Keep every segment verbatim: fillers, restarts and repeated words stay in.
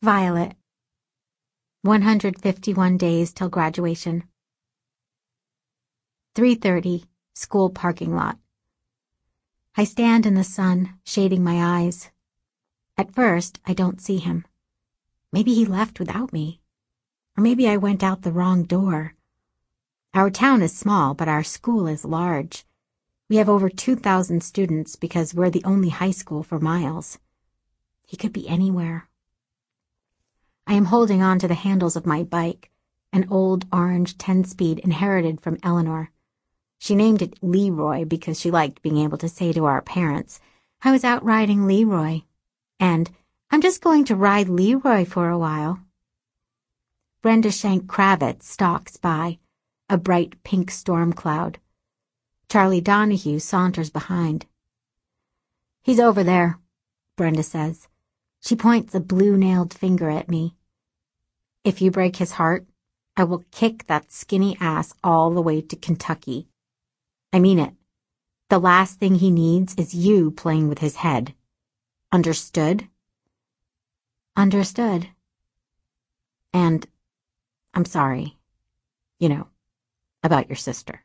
Violet. one hundred fifty-one days till graduation. three thirty, school parking lot. I stand in the sun, shading my eyes. At first, I don't see him. Maybe he left without me. Or maybe I went out the wrong door. Our town is small, but our school is large. We have over two thousand students because we're the only high school for miles. He could be anywhere. I am holding on to the handles of my bike, an old orange ten-speed inherited from Eleanor. She named it Leroy because she liked being able to say to our parents, "I was out riding Leroy," and "I'm just going to ride Leroy for a while." Brenda Shank Kravitz stalks by, a bright pink storm cloud. Charlie Donahue saunters behind. "He's over there," Brenda says. She points a blue-nailed finger at me. "If you break his heart, I will kick that skinny ass all the way to Kentucky. I mean it. The last thing he needs is you playing with his head. Understood?" "Understood." "And I'm sorry, you know, about your sister."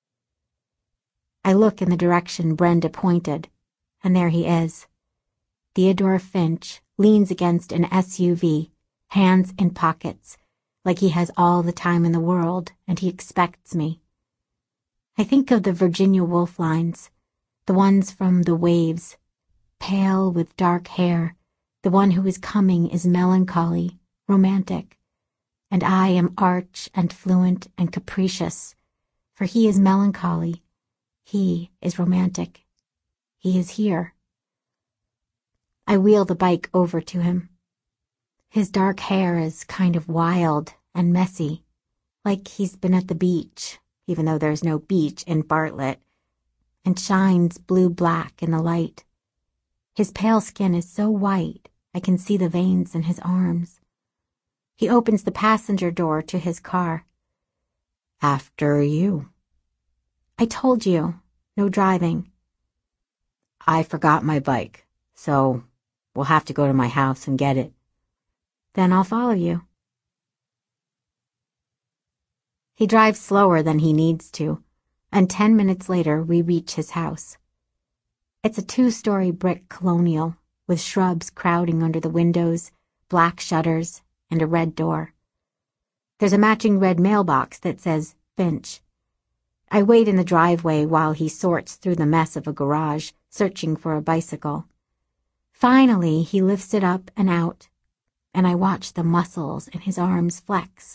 I look in the direction Brenda pointed, and there he is. Theodore Finch leans against an S U V, hands in pockets, like he has all the time in the world and he expects me. I think of the Virginia Woolf lines, the ones from The Waves. Pale with dark hair, the one who is coming is melancholy, romantic, and I am arch and fluent and capricious, for he is melancholy, he is romantic, he is here. I wheel the bike over to him. His dark hair is kind of wild and messy, like he's been at the beach, even though there's no beach in Bartlett, and shines blue-black in the light. His pale skin is so white, I can see the veins in his arms. He opens the passenger door to his car. "After you." "I told you, no driving." "I forgot my bike, so we'll have to go to my house and get it." "Then I'll follow you." He drives slower than he needs to, and ten minutes later we reach his house. It's a two-story brick colonial, with shrubs crowding under the windows, black shutters, and a red door. There's a matching red mailbox that says Finch. I wait in the driveway while he sorts through the mess of a garage, searching for a bicycle. Finally, he lifts it up and out, and I watch the muscles in his arms flex.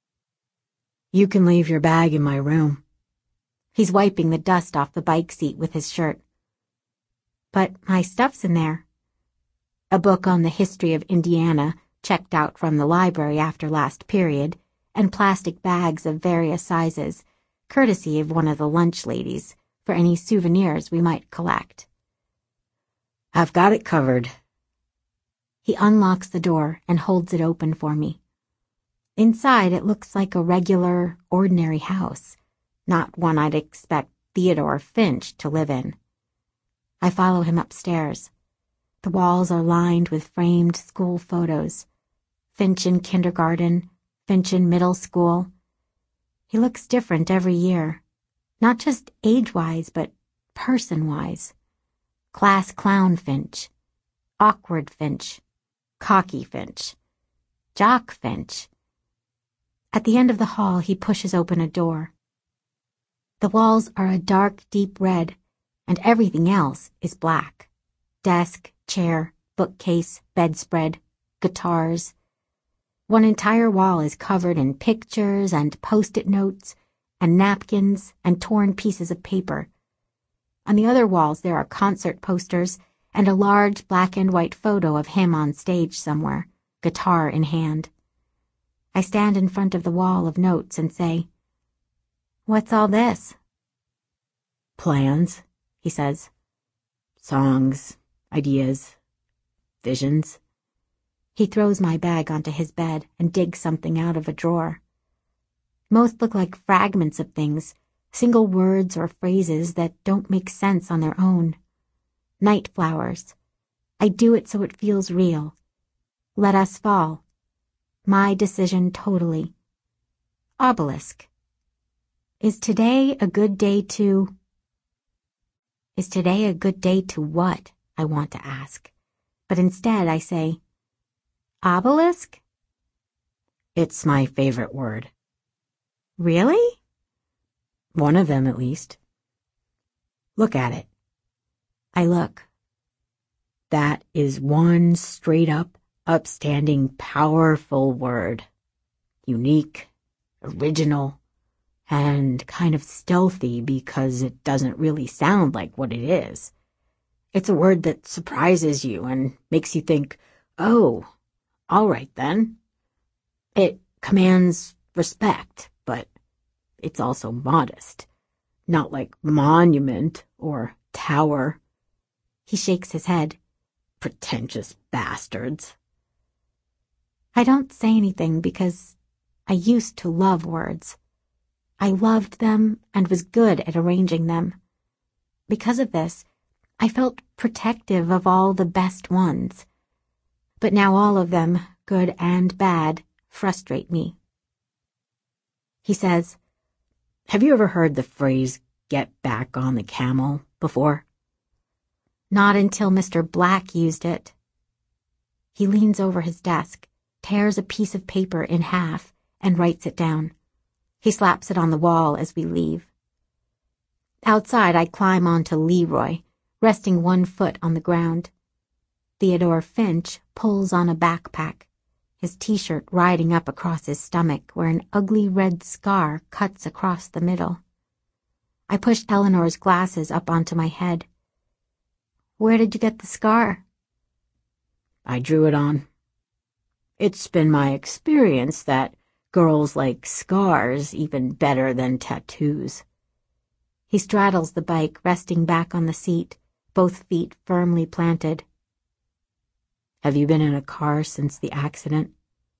"You can leave your bag in my room." He's wiping the dust off the bike seat with his shirt. "But my stuff's in there." A book on the history of Indiana, checked out from the library after last period, and plastic bags of various sizes, courtesy of one of the lunch ladies, for any souvenirs we might collect. "I've got it covered." He unlocks the door and holds it open for me. Inside, it looks like a regular, ordinary house, not one I'd expect Theodore Finch to live in. I follow him upstairs. The walls are lined with framed school photos. Finch in kindergarten, Finch in middle school. He looks different every year, not just age-wise, but person-wise. Class clown Finch, awkward Finch, cocky Finch, jock Finch. At the end of the hall, he pushes open a door. The walls are a dark, deep red, and everything else is black. Desk, chair, bookcase, bedspread, guitars. One entire wall is covered in pictures and post-it notes and napkins and torn pieces of paper. On the other walls there are concert posters and a large black and white photo of him on stage somewhere, guitar in hand. I stand in front of the wall of notes and say, "What's all this?" "Plans," he says. "Songs, ideas, visions." He throws my bag onto his bed and digs something out of a drawer. Most look like fragments of things, single words or phrases that don't make sense on their own. Night flowers. I do it so it feels real. Let us fall. My decision totally. Obelisk. Is today a good day to... Is today a good day to what? I want to ask. But instead I say, obelisk? It's my favorite word. Really? One of them, at least. Look at it. I look. That is one straight-up, upstanding, powerful word. Unique, original, and kind of stealthy because it doesn't really sound like what it is. It's a word that surprises you and makes you think, oh, all right then. It commands respect, but it's also modest. Not like monument or tower. He shakes his head. Pretentious bastards. I don't say anything because I used to love words. I loved them and was good at arranging them. Because of this, I felt protective of all the best ones. But now all of them, good and bad, frustrate me. He says, have you ever heard the phrase, get back on the camel, before? Not until Mister Black used it. He leans over his desk, tears a piece of paper in half, and writes it down. He slaps it on the wall as we leave. Outside, I climb onto Leroy, resting one foot on the ground. Theodore Finch pulls on a backpack, his t-shirt riding up across his stomach where an ugly red scar cuts across the middle. I push Eleanor's glasses up onto my head. Where did you get the scar? I drew it on. It's been my experience that girls like scars even better than tattoos. He straddles the bike, resting back on the seat, both feet firmly planted. Have you been in a car since the accident?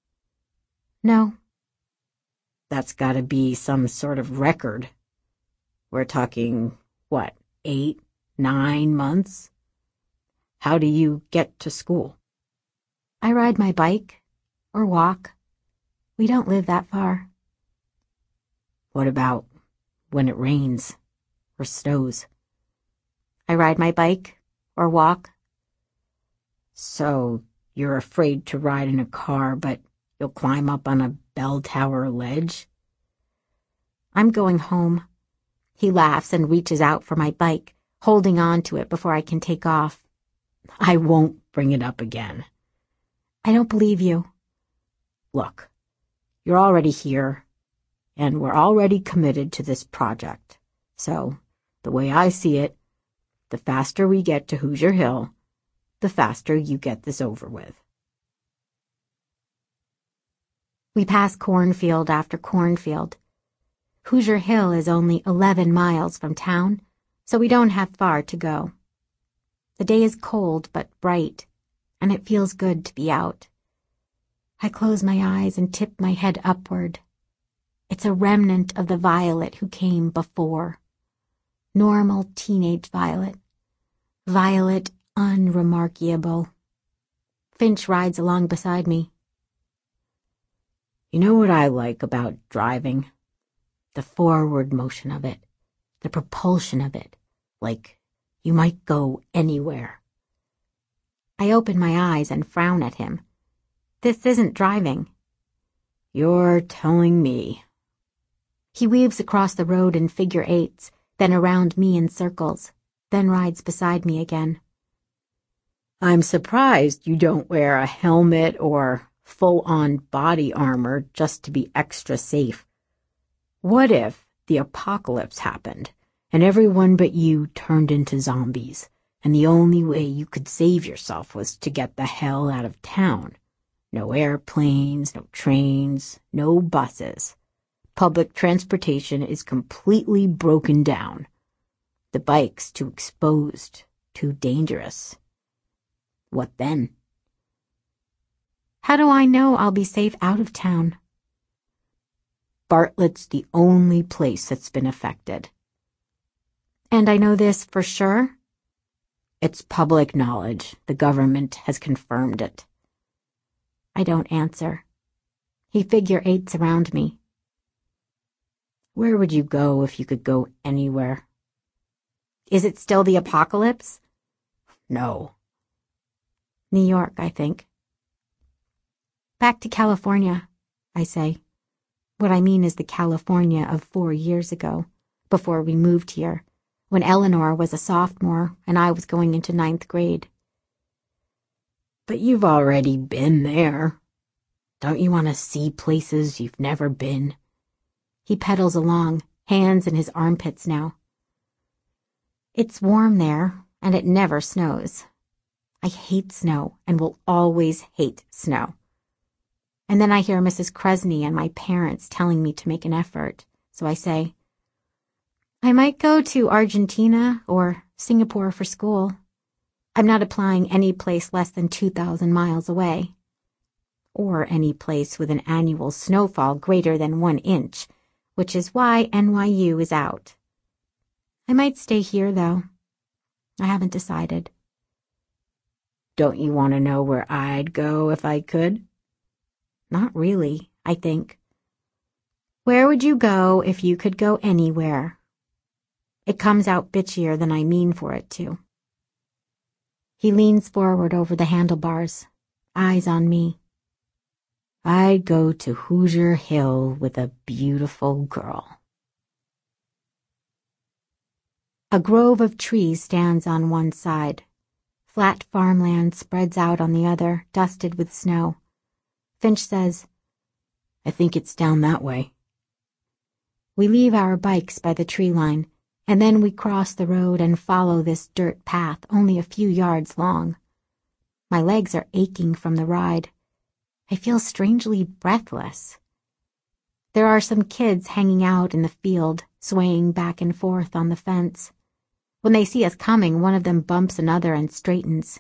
No. That's gotta be some sort of record. We're talking, what, eight, nine months? How do you get to school? I ride my bike, or walk. We don't live that far. What about when it rains or snows? I ride my bike, or walk. So you're afraid to ride in a car, but you'll climb up on a bell tower ledge? I'm going home. He laughs and reaches out for my bike, holding on to it before I can take off. I won't bring it up again. I don't believe you. Look, you're already here, and we're already committed to this project. So, the way I see it, the faster we get to Hoosier Hill, the faster you get this over with. We pass cornfield after cornfield. Hoosier Hill is only eleven miles from town, so we don't have far to go. The day is cold but bright, and it feels good to be out. I close my eyes and tip my head upward. It's a remnant of the Violet who came before. Normal teenage Violet. Violet unremarkable. Finch rides along beside me. You know what I like about driving? The forward motion of it, the propulsion of it, like you might go anywhere. I open my eyes and frown at him. This isn't driving. You're telling me. He weaves across the road in figure eights, then around me in circles, then rides beside me again. I'm surprised you don't wear a helmet or full-on body armor just to be extra safe. What if the apocalypse happened and everyone but you turned into zombies and the only way you could save yourself was to get the hell out of town? No airplanes, no trains, no buses. Public transportation is completely broken down. The bike's too exposed, too dangerous. What then? How do I know I'll be safe out of town? Bartlett's the only place that's been affected. And I know this for sure? It's public knowledge. The government has confirmed it. I don't answer. He figure eights around me. Where would you go if you could go anywhere? Is it still the apocalypse? No. New York, I think. Back to California, I say. What I mean is the California of four years ago, before we moved here, when Eleanor was a sophomore and I was going into ninth grade. But you've already been there. Don't you want to see places you've never been? He pedals along, hands in his armpits now. It's warm there, and it never snows. I hate snow and will always hate snow. And then I hear Missus Kresny and my parents telling me to make an effort, so I say, I might go to Argentina or Singapore for school. I'm not applying any place less than two thousand miles away. Or any place with an annual snowfall greater than one inch, which is why N Y U is out. I might stay here, though. I haven't decided. Don't you want to know where I'd go if I could? Not really, I think. Where would you go if you could go anywhere? It comes out bitchier than I mean for it to. He leans forward over the handlebars, eyes on me. I'd go to Hoosier Hill with a beautiful girl. A grove of trees stands on one side. Flat farmland spreads out on the other, dusted with snow. Finch says, I think it's down that way. We leave our bikes by the tree line, and then we cross the road and follow this dirt path only a few yards long. My legs are aching from the ride. I feel strangely breathless. There are some kids hanging out in the field, swaying back and forth on the fence. When they see us coming, one of them bumps another and straightens.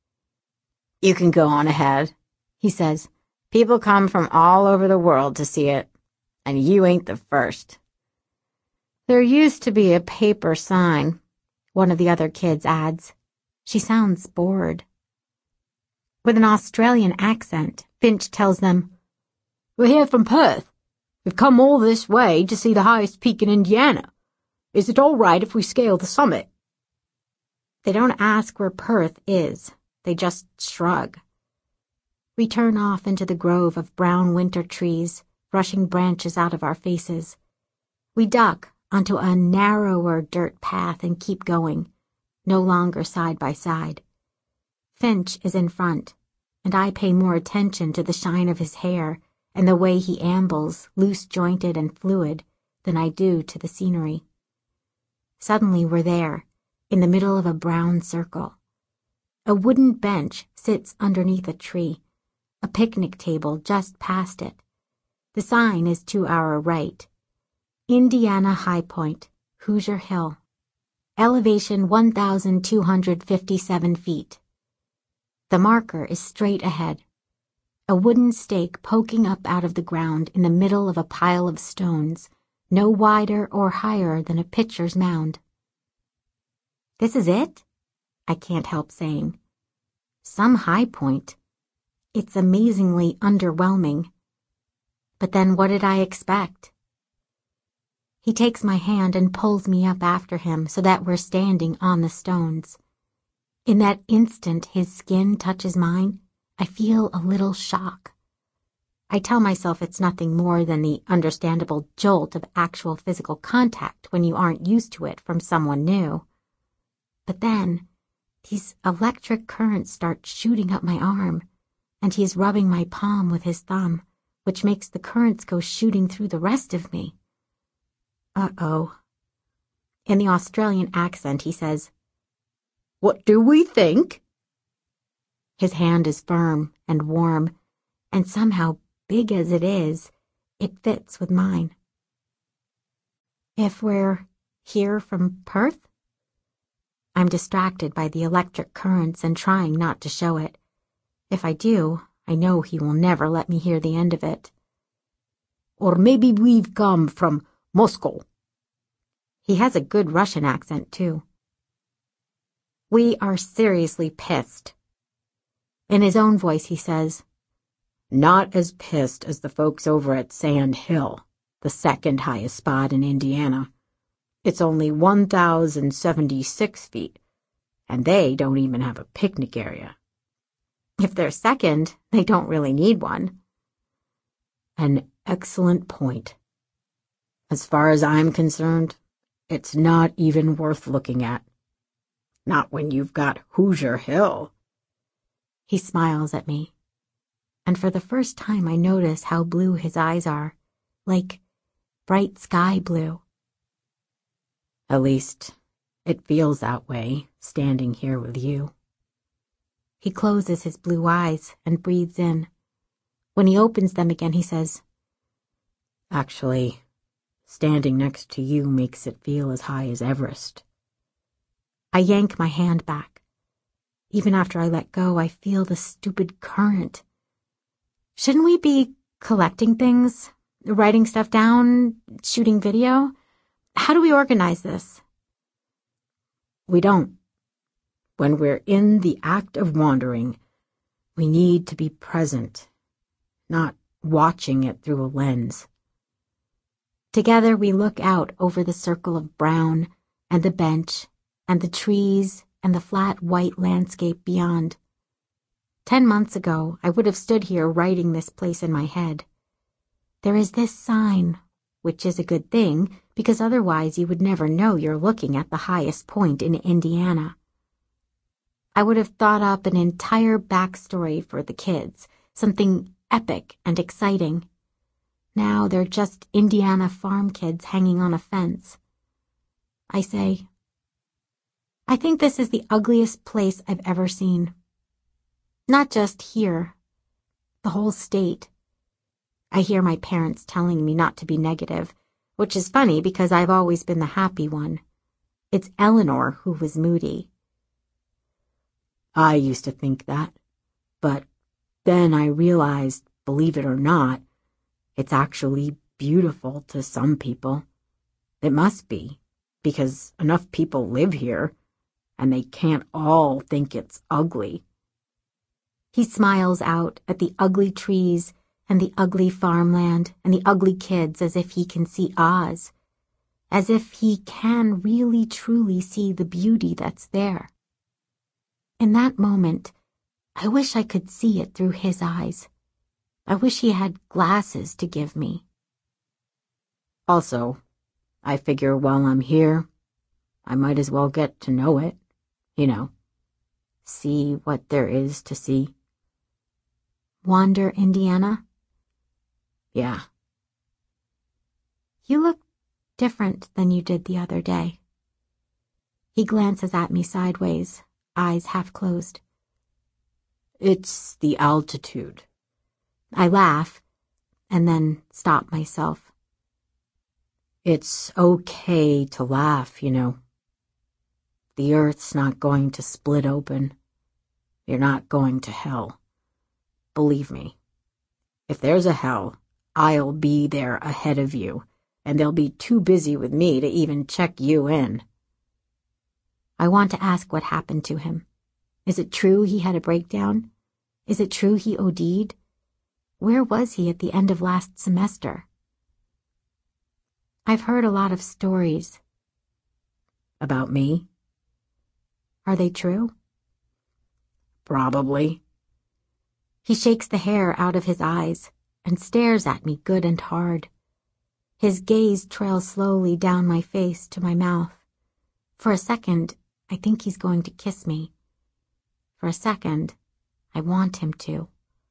You can go on ahead, he says. People come from all over the world to see it, and you ain't the first. There used to be a paper sign, one of the other kids adds. She sounds bored. With an Australian accent, Finch tells them, We're here from Perth. We've come all this way to see the highest peak in Indiana. Is it all right if we scale the summit? They don't ask where Perth is. They just shrug. We turn off into the grove of brown winter trees, brushing branches out of our faces. We duck onto a narrower dirt path and keep going, no longer side by side. Finch is in front, and I pay more attention to the shine of his hair and the way he ambles, loose-jointed and fluid, than I do to the scenery. Suddenly we're there, in the middle of a brown circle. A wooden bench sits underneath a tree, a picnic table just past it. The sign is to our right. Indiana High Point, Hoosier Hill. Elevation one thousand two hundred fifty-seven feet. The marker is straight ahead. A wooden stake poking up out of the ground in the middle of a pile of stones, no wider or higher than a pitcher's mound. This is it? I can't help saying. Some high point. It's amazingly underwhelming. But then what did I expect? He takes my hand and pulls me up after him so that we're standing on the stones. In that instant his skin touches mine, I feel a little shock. I tell myself it's nothing more than the understandable jolt of actual physical contact when you aren't used to it from someone new. But then, these electric currents start shooting up my arm, and he is rubbing my palm with his thumb, which makes the currents go shooting through the rest of me. Uh-oh. In the Australian accent, he says, What do we think? His hand is firm and warm, and somehow, big as it is, it fits with mine. If we're here from Perth? I'm distracted by the electric currents and trying not to show it. If I do, I know he will never let me hear the end of it. Or maybe we've come from Moscow. He has a good Russian accent, too. We are seriously pissed. In his own voice, he says, Not as pissed as the folks over at Sand Hill, the second highest spot in Indiana. It's only one thousand seventy-six feet, and they don't even have a picnic area. If they're second, they don't really need one. An excellent point. As far as I'm concerned, it's not even worth looking at. Not when you've got Hoosier Hill. He smiles at me, and for the first time I notice how blue his eyes are, like bright sky blue. At least, it feels that way, standing here with you. He closes his blue eyes and breathes in. When he opens them again, he says, Actually, standing next to you makes it feel as high as Everest. I yank my hand back. Even after I let go, I feel the stupid current. Shouldn't we be collecting things, writing stuff down, shooting video? How do we organize this? We don't. When we're in the act of wandering, we need to be present, not watching it through a lens. Together we look out over the circle of brown and the bench and the trees and the flat white landscape beyond. Ten months ago, I would have stood here writing this place in my head. There is this sign, which is a good thing, because otherwise you would never know you're looking at the highest point in Indiana. I would have thought up an entire backstory for the kids, something epic and exciting. Now they're just Indiana farm kids hanging on a fence. I say, I think this is the ugliest place I've ever seen. Not just here, the whole state. I hear my parents telling me not to be negative, which is funny because I've always been the happy one. It's Eleanor who was moody. I used to think that, but then I realized, believe it or not, it's actually beautiful to some people. It must be, because enough people live here, and they can't all think it's ugly. He smiles out at the ugly trees and the ugly farmland and the ugly kids as if he can see Oz, as if he can really truly see the beauty that's there. In that moment, I wish I could see it through his eyes. I wish he had glasses to give me. Also, I figure while I'm here, I might as well get to know it, you know, see what there is to see. Wander, Indiana? Yeah. You look different than you did the other day. He glances at me sideways, eyes half closed. It's the altitude. I laugh, and then stop myself. It's okay to laugh, you know. The earth's not going to split open. You're not going to hell. Believe me, if there's a hell, I'll be there ahead of you, and they'll be too busy with me to even check you in. I want to ask what happened to him. Is it true he had a breakdown? Is it true he O D'd? Where was he at the end of last semester? I've heard a lot of stories. About me? Are they true? Probably. He shakes the hair out of his eyes and stares at me good and hard. His gaze trails slowly down my face to my mouth. For a second, I think he's going to kiss me. For a second, I want him to.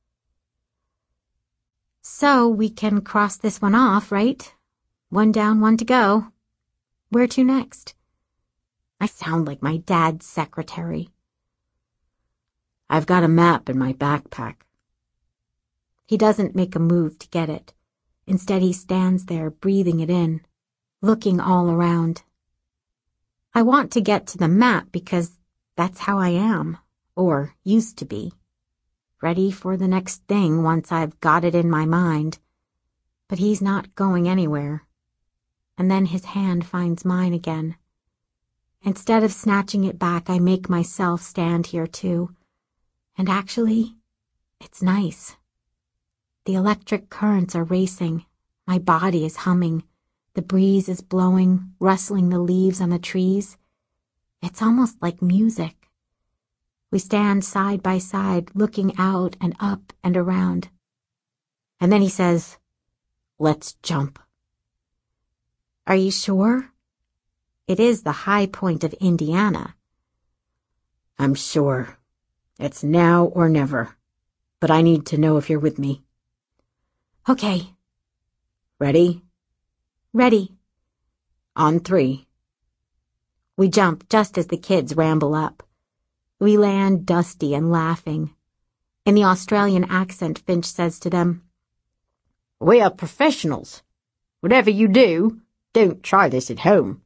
So we can cross this one off, right? One down, one to go. Where to next? I sound like my dad's secretary. I've got a map in my backpack. He doesn't make a move to get it. Instead, he stands there, breathing it in, looking all around. I want to get to the map because that's how I am, or used to be. Ready for the next thing once I've got it in my mind. But he's not going anywhere. And then his hand finds mine again. Instead of snatching it back, I make myself stand here too. And actually, it's nice. The electric currents are racing. My body is humming. The breeze is blowing, rustling the leaves on the trees. It's almost like music. We stand side by side, looking out and up and around. And then he says, "Let's jump." Are you sure? It is the high point of Indiana. I'm sure. It's now or never. But I need to know if you're with me. Okay. Ready? Ready. On three. We jump just as the kids ramble up. We land dusty and laughing. In the Australian accent, Finch says to them, "We are professionals. Whatever you do, don't try this at home."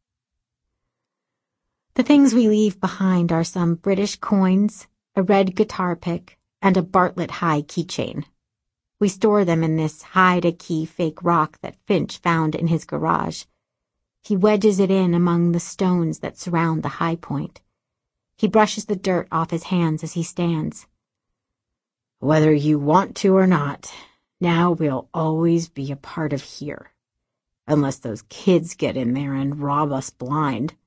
The things we leave behind are some British coins, a red guitar pick, and a Bartlett High keychain. We store them in this hide-a-key fake rock that Finch found in his garage. He wedges it in among the stones that surround the high point. He brushes the dirt off his hands as he stands. "Whether you want to or not, now we'll always be a part of here. Unless those kids get in there and rob us blind."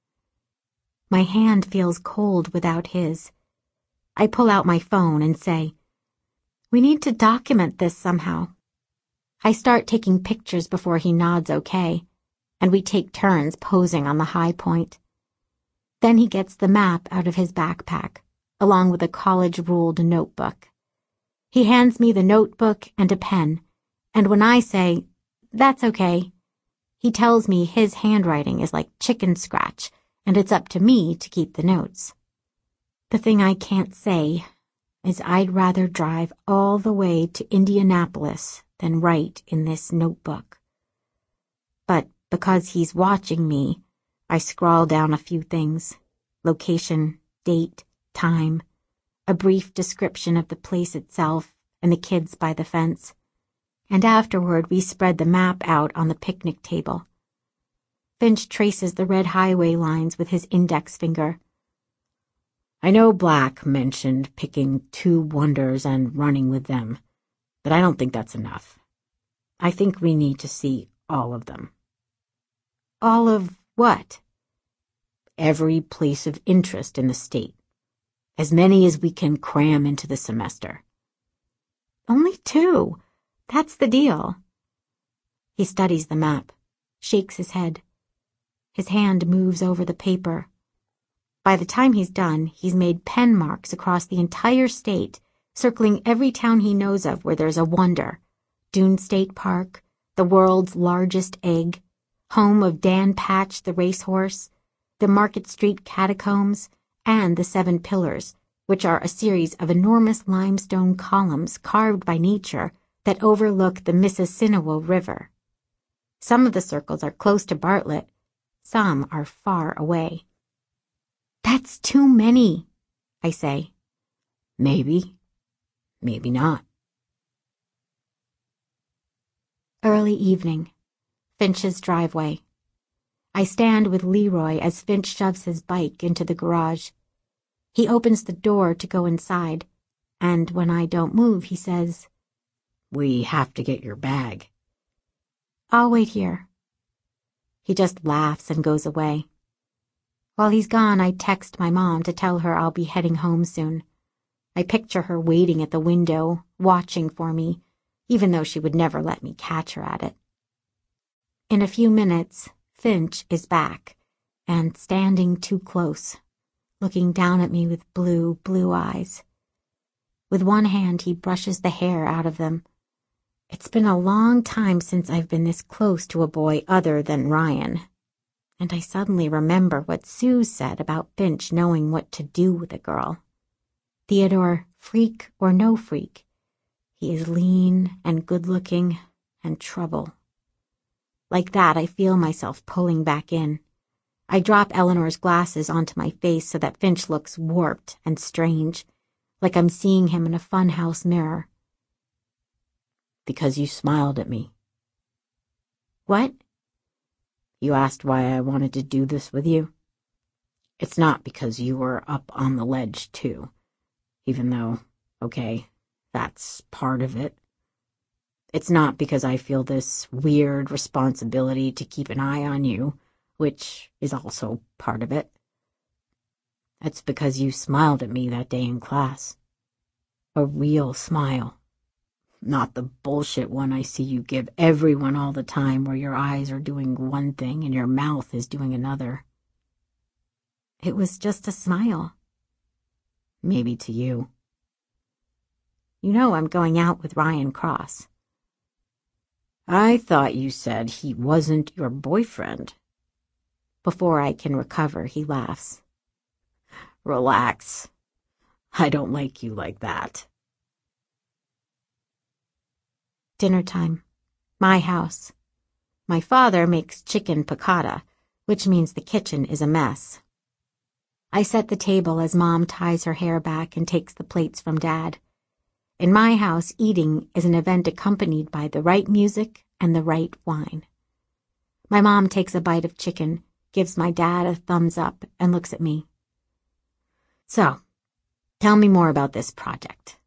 My hand feels cold without his. I pull out my phone and say, "We need to document this somehow." I start taking pictures before he nods okay, and we take turns posing on the high point. Then he gets the map out of his backpack, along with a college-ruled notebook. He hands me the notebook and a pen, and when I say, "That's okay," he tells me his handwriting is like chicken scratch, and it's up to me to keep the notes. The thing I can't say is I'd rather drive all the way to Indianapolis than write in this notebook. But because he's watching me, I scrawl down a few things: location, date, time, a brief description of the place itself and the kids by the fence, and afterward we spread the map out on the picnic table. Finch traces the red highway lines with his index finger. "I know Black mentioned picking two wonders and running with them, but I don't think that's enough. I think we need to see all of them." "All of what?" "Every place of interest in the state. As many as we can cram into the semester." "Only two. That's the deal." He studies the map, shakes his head. His hand moves over the paper. By the time he's done, he's made pen marks across the entire state, circling every town he knows of where there's a wonder: Dune State Park, the world's largest egg, home of Dan Patch the racehorse, the Market Street Catacombs, and the Seven Pillars, which are a series of enormous limestone columns carved by nature that overlook the Mississinewa River. Some of the circles are close to Bartlett, some are far away. "That's too many," I say. "Maybe, maybe not." Early evening. Finch's driveway. I stand with Leroy as Finch shoves his bike into the garage. He opens the door to go inside, and when I don't move, he says, "We have to get your bag." "I'll wait here." He just laughs and goes away. While he's gone, I text my mom to tell her I'll be heading home soon. I picture her waiting at the window, watching for me, even though she would never let me catch her at it. In a few minutes, Finch is back, and standing too close, looking down at me with blue, blue eyes. With one hand, he brushes the hair out of them. It's been a long time since I've been this close to a boy other than Ryan, and I suddenly remember what Sue said about Finch knowing what to do with a girl. Theodore, freak or no freak, he is lean and good-looking and trouble. Like that, I feel myself pulling back in. I drop Eleanor's glasses onto my face so that Finch looks warped and strange, like I'm seeing him in a funhouse mirror. "Because you smiled at me." "What?" "You asked why I wanted to do this with you. It's not because you were up on the ledge, too. Even though, okay, that's part of it. It's not because I feel this weird responsibility to keep an eye on you, which is also part of it. It's because you smiled at me that day in class. A real smile. Not the bullshit one I see you give everyone all the time where your eyes are doing one thing and your mouth is doing another. It was just a smile. Maybe to you. You know I'm going out with Ryan Cross. I thought you said he wasn't your boyfriend. Before I can recover, he laughs. Relax. I don't like you like that. Dinner time. My house. My father makes chicken piccata, which means the kitchen is a mess. I set the table as Mom ties her hair back and takes the plates from Dad. In my house, eating is an event accompanied by the right music and the right wine. My mom takes a bite of chicken, gives my dad a thumbs up, and looks at me. So, tell me more about this project.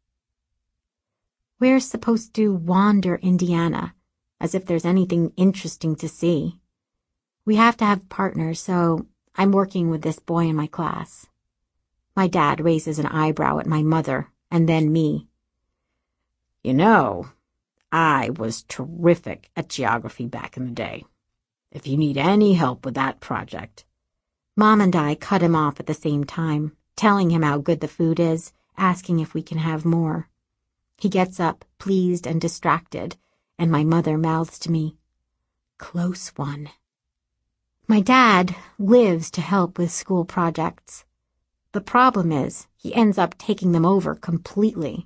We're supposed to wander Indiana, as if there's anything interesting to see. We have to have partners, so I'm working with this boy in my class. My dad raises an eyebrow at my mother, and then me. You know, I was terrific at geography back in the day. If you need any help with that project. Mom and I cut him off at the same time, telling him how good the food is, asking if we can have more. He gets up, pleased and distracted, and my mother mouths to me, "Close one." My dad lives to help with school projects. The problem is, he ends up taking them over completely.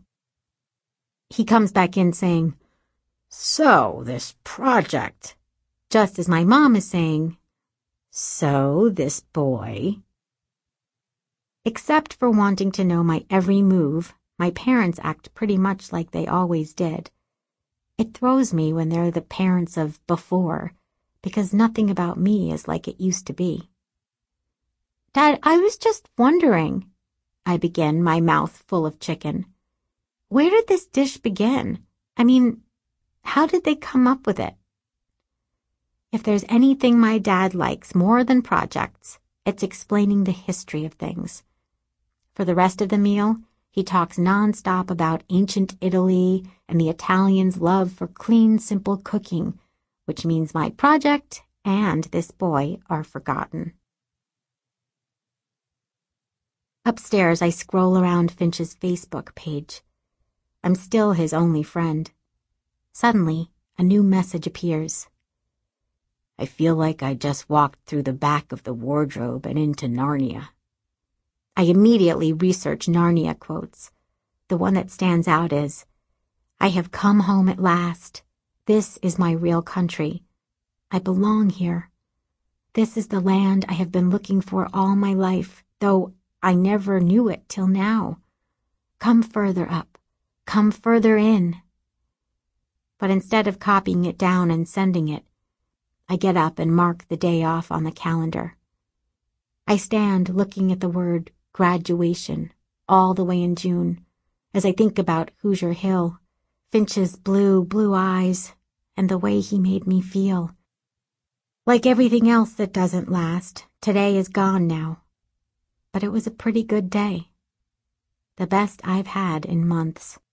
He comes back in saying, "So, this project," just as my mom is saying, "So, this boy." Except for wanting to know my every move, my parents act pretty much like they always did. It throws me when they're the parents of before, because nothing about me is like it used to be. Dad, I was just wondering, I begin, my mouth full of chicken. Where did this dish begin? I mean, how did they come up with it? If there's anything my dad likes more than projects, it's explaining the history of things. For the rest of the meal, he talks nonstop about ancient Italy and the Italians' love for clean, simple cooking, which means my project and this boy are forgotten. Upstairs, I scroll around Finch's Facebook page. I'm still his only friend. Suddenly, a new message appears. I feel like I just walked through the back of the wardrobe and into Narnia. I immediately research Narnia quotes. The one that stands out is, "I have come home at last. This is my real country. I belong here. This is the land I have been looking for all my life, though I never knew it till now. Come further up. Come further in." But instead of copying it down and sending it, I get up and mark the day off on the calendar. I stand looking at the word graduation all the way in June as I think about Hoosier Hill, Finch's blue, blue eyes, and the way he made me feel. Like everything else that doesn't last, today is gone now. But it was a pretty good day. The best I've had in months.